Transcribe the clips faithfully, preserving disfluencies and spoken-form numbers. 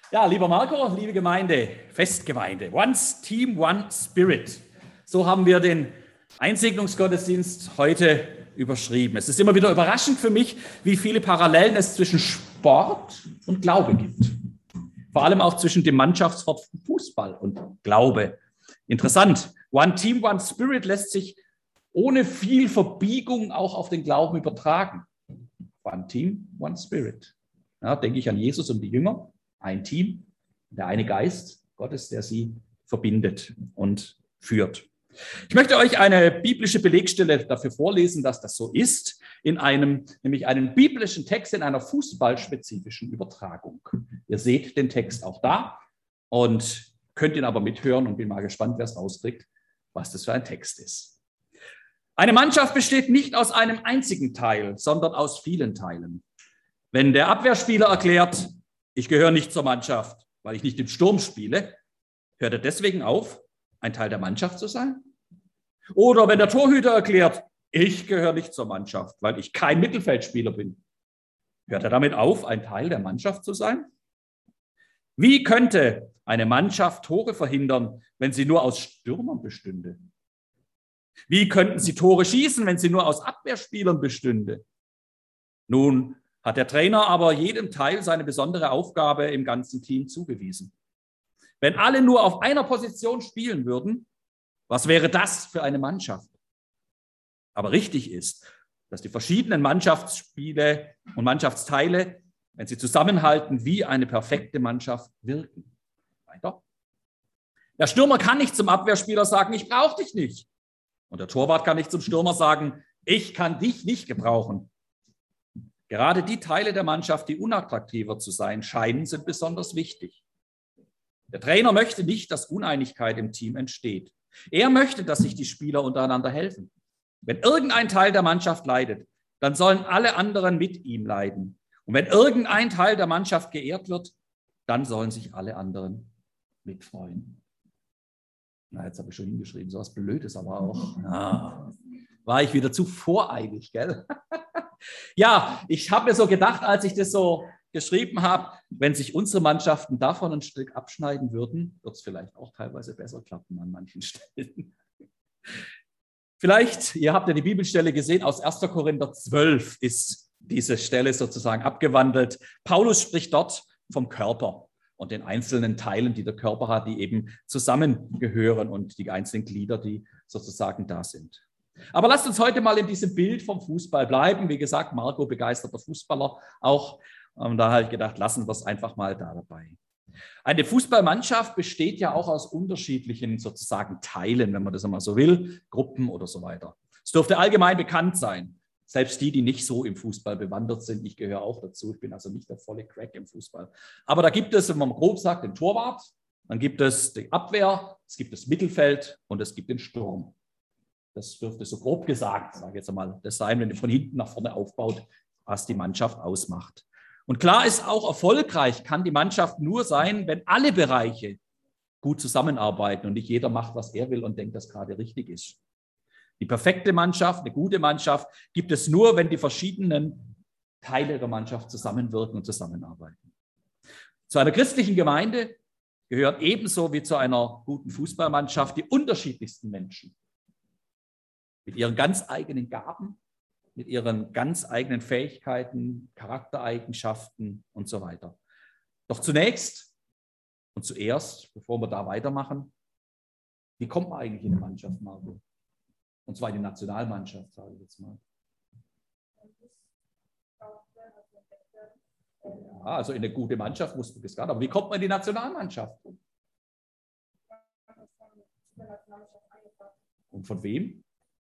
Ja, lieber Marco, liebe Gemeinde, Festgemeinde, One Team, One Spirit. So haben wir den Einsegnungsgottesdienst heute überschrieben. Es ist immer wieder überraschend für mich, wie viele Parallelen es zwischen Sport und Glaube gibt. Vor allem auch zwischen dem Mannschaftssport Fußball und Glaube. Interessant. One Team, One Spirit lässt sich ohne viel Verbiegung auch auf den Glauben übertragen. One Team, One Spirit. Ja, denke ich an Jesus und die Jünger. Ein Team, der eine Geist Gottes, der sie verbindet und führt. Ich möchte euch eine biblische Belegstelle dafür vorlesen, dass das so ist, in einem, nämlich einen biblischen Text in einer fußballspezifischen Übertragung. Ihr seht den Text auch da und könnt ihn aber mithören und bin mal gespannt, wer es rauskriegt, was das für ein Text ist. Eine Mannschaft besteht nicht aus einem einzigen Teil, sondern aus vielen Teilen. Wenn der Abwehrspieler erklärt, ich gehöre nicht zur Mannschaft, weil ich nicht im Sturm spiele, hört er deswegen auf, ein Teil der Mannschaft zu sein? Oder wenn der Torhüter erklärt, ich gehöre nicht zur Mannschaft, weil ich kein Mittelfeldspieler bin, hört er damit auf, ein Teil der Mannschaft zu sein? Wie könnte eine Mannschaft Tore verhindern, wenn sie nur aus Stürmern bestünde? Wie könnten sie Tore schießen, wenn sie nur aus Abwehrspielern bestünde? Nun hat der Trainer aber jedem Teil seine besondere Aufgabe im ganzen Team zugewiesen. Wenn alle nur auf einer Position spielen würden, was wäre das für eine Mannschaft? Aber richtig ist, dass die verschiedenen Mannschaftsspiele und Mannschaftsteile, wenn sie zusammenhalten, wie eine perfekte Mannschaft wirken. Weiter. Der Stürmer kann nicht zum Abwehrspieler sagen, ich brauche dich nicht. Und der Torwart kann nicht zum Stürmer sagen, ich kann dich nicht gebrauchen. Gerade die Teile der Mannschaft, die unattraktiver zu sein scheinen, sind besonders wichtig. Der Trainer möchte nicht, dass Uneinigkeit im Team entsteht. Er möchte, dass sich die Spieler untereinander helfen. Wenn irgendein Teil der Mannschaft leidet, dann sollen alle anderen mit ihm leiden. Und wenn irgendein Teil der Mannschaft geehrt wird, dann sollen sich alle anderen mitfreuen. Na, jetzt habe ich schon hingeschrieben, so was Blödes aber auch. Ja, war ich wieder zu voreilig, gell? Ja, ich habe mir so gedacht, als ich das so geschrieben habe, wenn sich unsere Mannschaften davon ein Stück abschneiden würden, wird es vielleicht auch teilweise besser klappen an manchen Stellen. Vielleicht, ihr habt ja die Bibelstelle gesehen, aus erster Korinther zwölf ist diese Stelle sozusagen abgewandelt. Paulus spricht dort vom Körper und den einzelnen Teilen, die der Körper hat, die eben zusammengehören und die einzelnen Glieder, die sozusagen da sind. Aber lasst uns heute mal in diesem Bild vom Fußball bleiben. Wie gesagt, Marco, begeisterter Fußballer auch. Und da habe ich gedacht, lassen wir es einfach mal da dabei. Eine Fußballmannschaft besteht ja auch aus unterschiedlichen sozusagen Teilen, wenn man das einmal so will, Gruppen oder so weiter. Es dürfte allgemein bekannt sein. Selbst die, die nicht so im Fußball bewandert sind, ich gehöre auch dazu. Ich bin also nicht der volle Crack im Fußball. Aber da gibt es, wenn man grob sagt, den Torwart, dann gibt es die Abwehr, es gibt das Mittelfeld und es gibt den Sturm. Das dürfte so grob gesagt, sage ich jetzt einmal, das sein, wenn ihr von hinten nach vorne aufbaut, was die Mannschaft ausmacht. Und klar ist auch, erfolgreich kann die Mannschaft nur sein, wenn alle Bereiche gut zusammenarbeiten und nicht jeder macht, was er will und denkt, dass gerade richtig ist. Die perfekte Mannschaft, eine gute Mannschaft gibt es nur, wenn die verschiedenen Teile der Mannschaft zusammenwirken und zusammenarbeiten. Zu einer christlichen Gemeinde gehören ebenso wie zu einer guten Fußballmannschaft die unterschiedlichsten Menschen. Mit ihren ganz eigenen Gaben, mit ihren ganz eigenen Fähigkeiten, Charaktereigenschaften und so weiter. Doch zunächst und zuerst, bevor wir da weitermachen, wie kommt man eigentlich in eine Mannschaft, Marco? Und zwar in die Nationalmannschaft, sage ich jetzt mal. Ja, also in eine gute Mannschaft muss man das gerade. Aber wie kommt man in die Nationalmannschaft? Und von wem?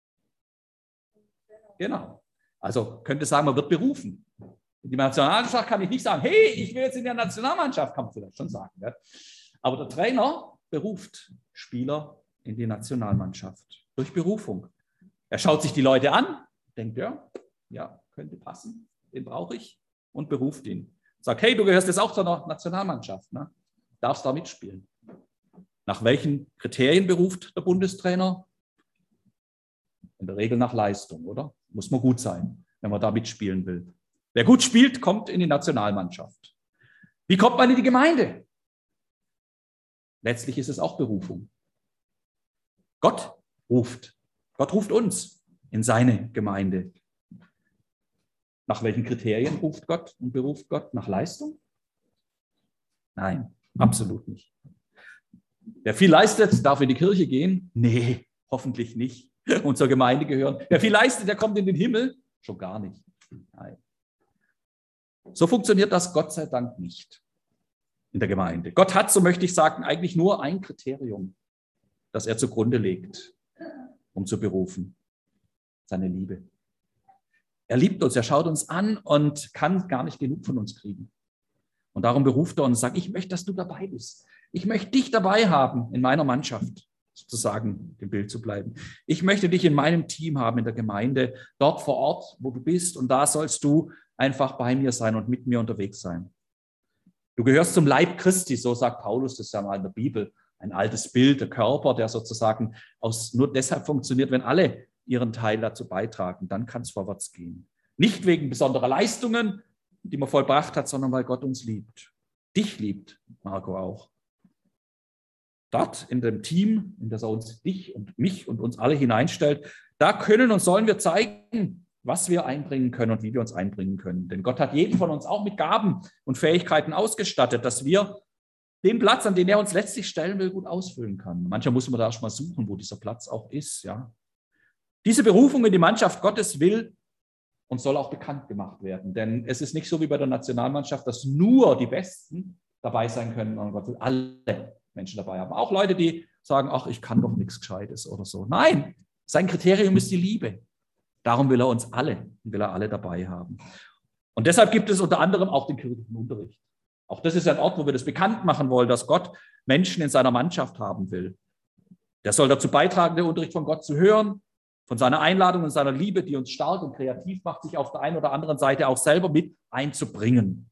Genau. Also könnte sagen, man wird berufen. In die Nationalmannschaft kann ich nicht sagen, hey, ich will jetzt in der Nationalmannschaft, kann man vielleicht schon sagen. Ja? Aber der Trainer beruft Spieler in die Nationalmannschaft durch Berufung. Er schaut sich die Leute an, denkt, ja, ja, könnte passen, den brauche ich und beruft ihn. Sagt, hey, du gehörst jetzt auch zur Nationalmannschaft, ne? Darfst da mitspielen. Nach welchen Kriterien beruft der Bundestrainer? In der Regel nach Leistung, oder? Muss man gut sein, wenn man da mitspielen will. Wer gut spielt, kommt in die Nationalmannschaft. Wie kommt man in die Gemeinde? Letztlich ist es auch Berufung. Gott ruft. Gott ruft uns in seine Gemeinde. Nach welchen Kriterien ruft Gott und beruft Gott? Nach Leistung? Nein, absolut nicht. Wer viel leistet, darf in die Kirche gehen? Nee, hoffentlich nicht. Und zur Gemeinde gehören. Wer viel leistet, der kommt in den Himmel? Schon gar nicht. Nein. So funktioniert das Gott sei Dank nicht in der Gemeinde. Gott hat, so möchte ich sagen, eigentlich nur ein Kriterium, das er zugrunde legt, um zu berufen. Seine Liebe. Er liebt uns, er schaut uns an und kann gar nicht genug von uns kriegen. Und darum beruft er uns und sagt, ich möchte, dass du dabei bist. Ich möchte dich dabei haben in meiner Mannschaft, sozusagen im Bild zu bleiben. Ich möchte dich in meinem Team haben, in der Gemeinde, dort vor Ort, wo du bist. Und da sollst du einfach bei mir sein und mit mir unterwegs sein. Du gehörst zum Leib Christi, so sagt Paulus, das ist ja mal in der Bibel, ein altes Bild, der Körper, der sozusagen aus, nur deshalb funktioniert, wenn alle ihren Teil dazu beitragen, dann kann es vorwärts gehen. Nicht wegen besonderer Leistungen, die man vollbracht hat, sondern weil Gott uns liebt. Dich liebt, Marco auch. Dort in dem Team, in das er uns, dich und mich und uns alle hineinstellt, da können und sollen wir zeigen, was wir einbringen können und wie wir uns einbringen können. Denn Gott hat jeden von uns auch mit Gaben und Fähigkeiten ausgestattet, dass wir den Platz, an den er uns letztlich stellen will, gut ausfüllen kann. Manchmal muss man da erst mal suchen, wo dieser Platz auch ist. Ja. Diese Berufung in die Mannschaft Gottes will und soll auch bekannt gemacht werden. Denn es ist nicht so wie bei der Nationalmannschaft, dass nur die Besten dabei sein können, sondern Gott will alle Menschen dabei haben. Auch Leute, die sagen, ach, ich kann doch nichts Gescheites oder so. Nein, sein Kriterium ist die Liebe. Darum will er uns alle, will er alle dabei haben. Und deshalb gibt es unter anderem auch den kirchlichen Unterricht. Auch das ist ein Ort, wo wir das bekannt machen wollen, dass Gott Menschen in seiner Mannschaft haben will. Der soll dazu beitragen, den Unterricht von Gott zu hören, von seiner Einladung und seiner Liebe, die uns stark und kreativ macht, sich auf der einen oder anderen Seite auch selber mit einzubringen.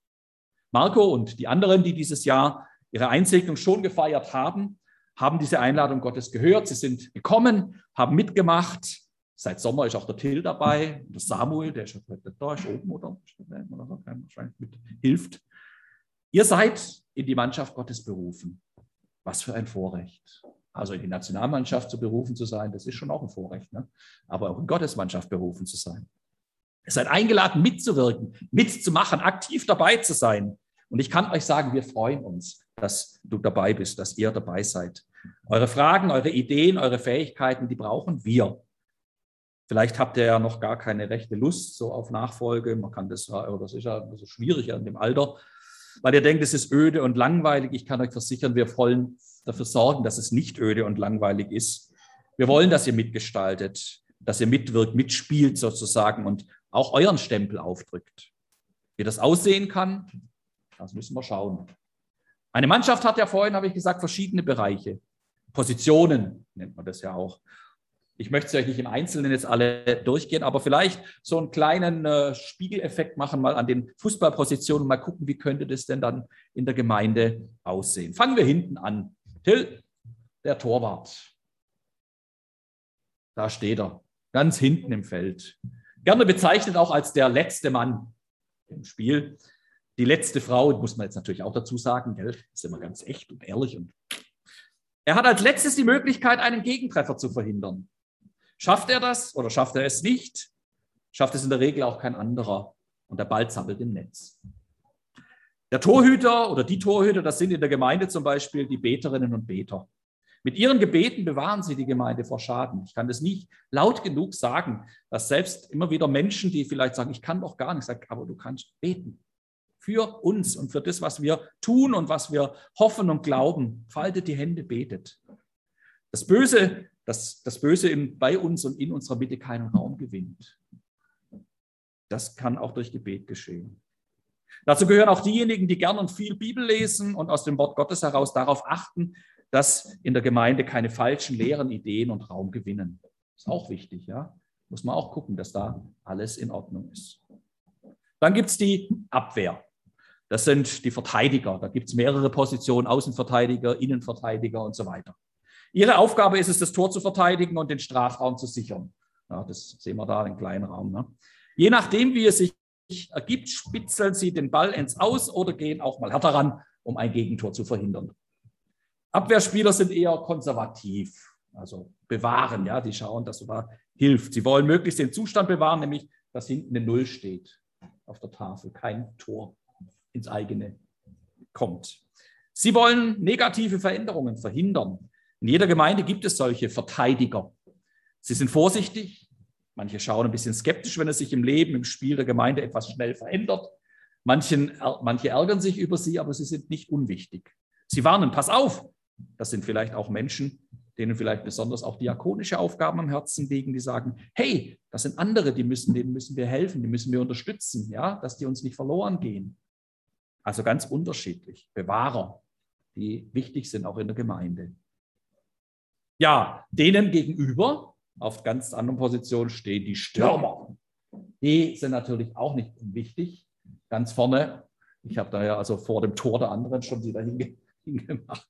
Marco und die anderen, die dieses Jahr ihre Einsegnung schon gefeiert haben, haben diese Einladung Gottes gehört. Sie sind gekommen, haben mitgemacht. Seit Sommer ist auch der Till dabei, der Samuel, der ist ja vielleicht nicht da, ist oben oder, oder so, wahrscheinlich mit hilft. Ihr seid in die Mannschaft Gottes berufen. Was für ein Vorrecht. Also in die Nationalmannschaft zu berufen zu sein, das ist schon auch ein Vorrecht, ne? Aber auch in Gottes Mannschaft berufen zu sein. Ihr seid eingeladen, mitzuwirken, mitzumachen, aktiv dabei zu sein. Und ich kann euch sagen, wir freuen uns, dass du dabei bist, dass ihr dabei seid. Eure Fragen, eure Ideen, eure Fähigkeiten, die brauchen wir. Vielleicht habt ihr ja noch gar keine rechte Lust so auf Nachfolge. Man kann das, das ist ja so schwierig in dem Alter, weil ihr denkt, es ist öde und langweilig. Ich kann euch versichern, wir wollen dafür sorgen, dass es nicht öde und langweilig ist. Wir wollen, dass ihr mitgestaltet, dass ihr mitwirkt, mitspielt sozusagen und auch euren Stempel aufdrückt. Wie das aussehen kann, das müssen wir schauen. Eine Mannschaft hat ja vorhin, habe ich gesagt, verschiedene Bereiche. Positionen nennt man das ja auch. Ich möchte es euch nicht im Einzelnen jetzt alle durchgehen, aber vielleicht so einen kleinen äh, Spiegeleffekt machen, mal an den Fußballpositionen und mal gucken, wie könnte das denn dann in der Gemeinde aussehen. Fangen wir hinten an. Till, der Torwart. Da steht er, ganz hinten im Feld. Gerne bezeichnet auch als der letzte Mann im Spiel. Die letzte Frau, muss man jetzt natürlich auch dazu sagen, gell? Das ist immer ganz echt und ehrlich. Und er hat als letztes die Möglichkeit, einen Gegentreffer zu verhindern. Schafft er das oder schafft er es nicht, schafft es in der Regel auch kein anderer und der Ball zappelt im Netz. Der Torhüter oder die Torhüter, das sind in der Gemeinde zum Beispiel die Beterinnen und Beter. Mit ihren Gebeten bewahren sie die Gemeinde vor Schaden. Ich kann das nicht laut genug sagen, dass selbst immer wieder Menschen, die vielleicht sagen, ich kann doch gar nicht, sagen, aber du kannst beten. Für uns und für das, was wir tun und was wir hoffen und glauben. Faltet die Hände, betet. Das Böse Dass das Böse in, bei uns und in unserer Mitte keinen Raum gewinnt. Das kann auch durch Gebet geschehen. Dazu gehören auch diejenigen, die gern und viel Bibel lesen und aus dem Wort Gottes heraus darauf achten, dass in der Gemeinde keine falschen leeren Ideen und Raum gewinnen. Das ist auch wichtig, ja. Muss man auch gucken, dass da alles in Ordnung ist. Dann gibt es die Abwehr. Das sind die Verteidiger. Da gibt es mehrere Positionen, Außenverteidiger, Innenverteidiger und so weiter. Ihre Aufgabe ist es, das Tor zu verteidigen und den Strafraum zu sichern. Ja, das sehen wir da, den kleinen Raum. Ne? Je nachdem, wie es sich ergibt, spitzeln sie den Ball ins Aus oder gehen auch mal härter ran, um ein Gegentor zu verhindern. Abwehrspieler sind eher konservativ, also bewahren, ja, die schauen, dass es da hilft. Sie wollen möglichst den Zustand bewahren, nämlich, dass hinten eine Null steht auf der Tafel, kein Tor ins eigene kommt. Sie wollen negative Veränderungen verhindern. In jeder Gemeinde gibt es solche Verteidiger. Sie sind vorsichtig, manche schauen ein bisschen skeptisch, wenn es sich im Leben, im Spiel der Gemeinde etwas schnell verändert. Manchen, manche ärgern sich über sie, aber sie sind nicht unwichtig. Sie warnen, pass auf, das sind vielleicht auch Menschen, denen vielleicht besonders auch diakonische Aufgaben am Herzen liegen, die sagen, hey, das sind andere, die müssen, denen müssen wir helfen, die müssen wir unterstützen, ja, dass die uns nicht verloren gehen. Also ganz unterschiedlich. Bewahrer, die wichtig sind auch in der Gemeinde. Ja, denen gegenüber, auf ganz anderen Positionen, stehen die Stürmer. Die sind natürlich auch nicht unwichtig. Ganz vorne, ich habe da ja also vor dem Tor der anderen schon wieder hingemacht.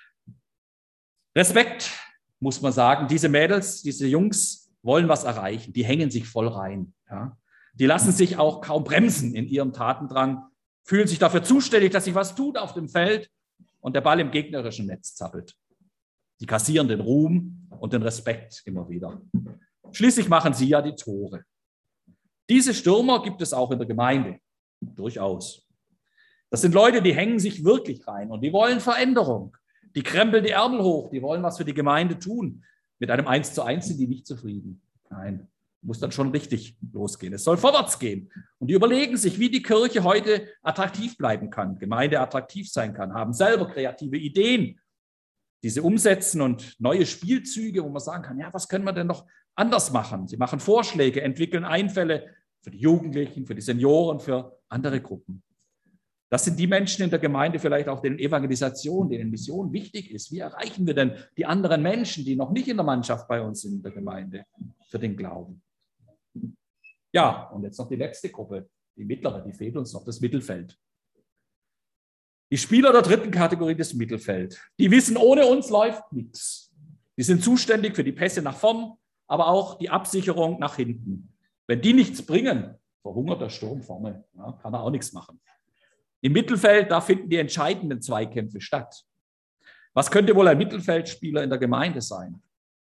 Respekt, muss man sagen. Diese Mädels, diese Jungs wollen was erreichen. Die hängen sich voll rein. Ja. Die lassen sich auch kaum bremsen in ihrem Tatendrang, fühlen sich dafür zuständig, dass sich was tut auf dem Feld und der Ball im gegnerischen Netz zappelt. Die kassieren den Ruhm und den Respekt immer wieder. Schließlich machen sie ja die Tore. Diese Stürmer gibt es auch in der Gemeinde. Durchaus. Das sind Leute, die hängen sich wirklich rein und die wollen Veränderung. Die krempeln die Ärmel hoch, die wollen was für die Gemeinde tun. Mit einem Eins zu eins sind die nicht zufrieden. Nein, muss dann schon richtig losgehen. Es soll vorwärts gehen. Und die überlegen sich, wie die Kirche heute attraktiv bleiben kann, Gemeinde attraktiv sein kann, haben selber kreative Ideen, diese umsetzen und neue Spielzüge, wo man sagen kann, ja, was können wir denn noch anders machen? Sie machen Vorschläge, entwickeln Einfälle für die Jugendlichen, für die Senioren, für andere Gruppen. Das sind die Menschen in der Gemeinde, vielleicht auch denen Evangelisation, denen Mission wichtig ist. Wie erreichen wir denn die anderen Menschen, die noch nicht in der Mannschaft bei uns sind in der Gemeinde, für den Glauben? Ja, und jetzt noch die letzte Gruppe, die mittlere, die fehlt uns noch, das Mittelfeld. Die Spieler der dritten Kategorie, des Mittelfeld, die wissen, ohne uns läuft nichts. Die sind zuständig für die Pässe nach vorn, aber auch die Absicherung nach hinten. Wenn die nichts bringen, verhungert der Sturm vorne, ja, kann er auch nichts machen. Im Mittelfeld, da finden die entscheidenden Zweikämpfe statt. Was könnte wohl ein Mittelfeldspieler in der Gemeinde sein?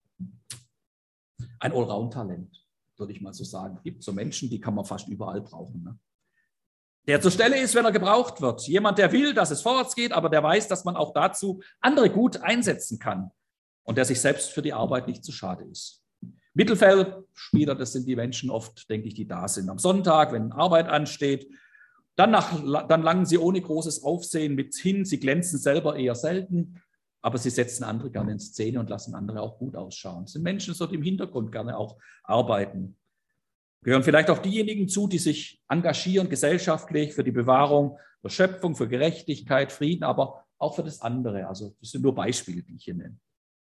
Ein Allround-Talent, würde ich mal so sagen. Es gibt so Menschen, die kann man fast überall brauchen. Ne? Der zur Stelle ist, wenn er gebraucht wird. Jemand, der will, dass es vorwärts geht, aber der weiß, dass man auch dazu andere gut einsetzen kann und der sich selbst für die Arbeit nicht zu schade ist. Mittelfeldspieler, das sind die Menschen oft, denke ich, die da sind. Am Sonntag, wenn Arbeit ansteht, dann, nach, dann langen sie ohne großes Aufsehen mit hin. Sie glänzen selber eher selten, aber sie setzen andere gerne in Szene und lassen andere auch gut ausschauen. Das sind Menschen, die im Hintergrund gerne auch arbeiten. Gehören vielleicht auch diejenigen zu, die sich engagieren gesellschaftlich für die Bewahrung der Schöpfung, für Gerechtigkeit, Frieden, aber auch für das andere. Also das sind nur Beispiele, die ich hier nenne.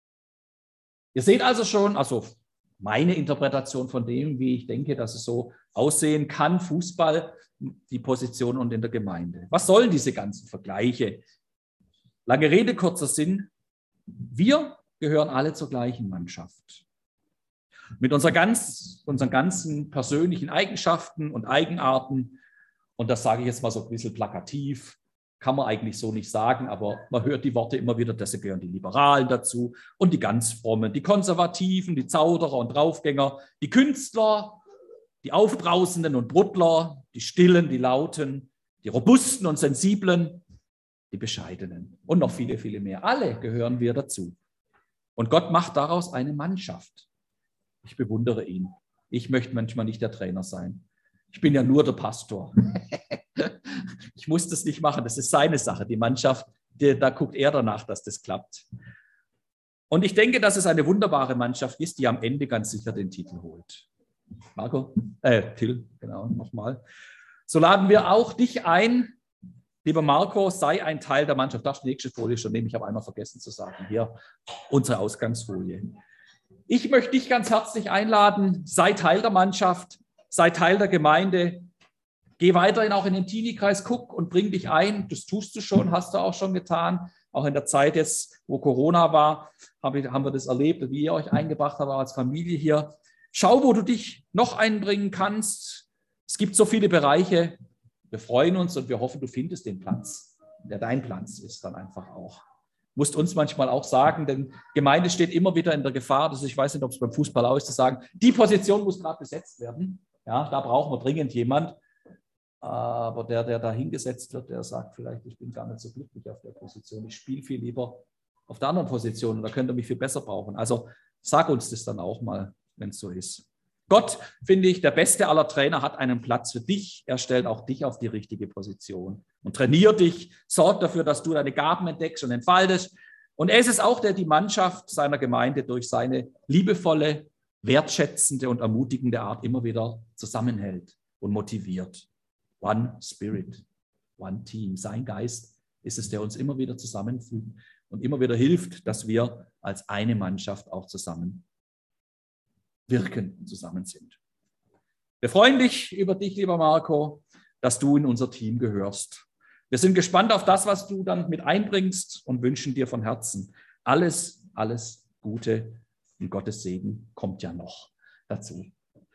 Ihr seht also schon, also meine Interpretation von dem, wie ich denke, dass es so aussehen kann, Fußball, die Position und in der Gemeinde. Was sollen diese ganzen Vergleiche? Lange Rede, kurzer Sinn. Wir gehören alle zur gleichen Mannschaft. Mit unserer ganz, unseren ganzen persönlichen Eigenschaften und Eigenarten, und das sage ich jetzt mal so ein bisschen plakativ, kann man eigentlich so nicht sagen, aber man hört die Worte immer wieder, deshalb gehören die Liberalen dazu und die ganz Frommen, die Konservativen, die Zauderer und Draufgänger, die Künstler, die Aufbrausenden und Bruttler, die Stillen, die Lauten, die Robusten und Sensiblen, die Bescheidenen und noch viele, viele mehr. Alle gehören wir dazu. Und Gott macht daraus eine Mannschaft. Ich bewundere ihn. Ich möchte manchmal nicht der Trainer sein. Ich bin ja nur der Pastor. Ich muss das nicht machen, das ist seine Sache. Die Mannschaft, die, da guckt er danach, dass das klappt. Und ich denke, dass es eine wunderbare Mannschaft ist, die am Ende ganz sicher den Titel holt. Marco, äh, Till, genau, nochmal. So laden wir auch dich ein, lieber Marco, sei ein Teil der Mannschaft. Darfst du die nächste Folie schon nehmen? Ich habe einmal vergessen zu sagen. Hier, unsere Ausgangsfolie. Ich möchte dich ganz herzlich einladen, sei Teil der Mannschaft, sei Teil der Gemeinde. Geh weiterhin auch in den Teenie-Kreis, guck und bring dich ein. Das tust du schon, hast du auch schon getan. Auch in der Zeit jetzt, wo Corona war, haben wir das erlebt, wie ihr euch eingebracht habt als Familie hier. Schau, wo du dich noch einbringen kannst. Es gibt so viele Bereiche. Wir freuen uns und wir hoffen, du findest den Platz, der dein Platz ist dann einfach auch. musst uns manchmal auch sagen, denn Gemeinde steht immer wieder in der Gefahr, dass ich weiß nicht, ob es beim Fußball auch ist, zu sagen, die Position muss gerade besetzt werden. Ja, da brauchen wir dringend jemand. Aber der, der da hingesetzt wird, der sagt vielleicht, ich bin gar nicht so glücklich auf der Position. Ich spiele viel lieber auf der anderen Position und da könnt ihr mich viel besser brauchen. Also sag uns das dann auch mal, wenn es so ist. Gott, finde ich, der beste aller Trainer, hat einen Platz für dich. Er stellt auch dich auf die richtige Position und trainiert dich, sorgt dafür, dass du deine Gaben entdeckst und entfaltest. Und er ist es auch, der die Mannschaft seiner Gemeinde durch seine liebevolle, wertschätzende und ermutigende Art immer wieder zusammenhält und motiviert. One Spirit, One Team. Sein Geist ist es, der uns immer wieder zusammenfügt und immer wieder hilft, dass wir als eine Mannschaft auch zusammen wirken und zusammen sind. Wir freuen dich über dich, lieber Marco, dass du in unser Team gehörst. Wir sind gespannt auf das, was du dann mit einbringst und wünschen dir von Herzen alles, alles Gute und Gottes Segen kommt ja noch dazu.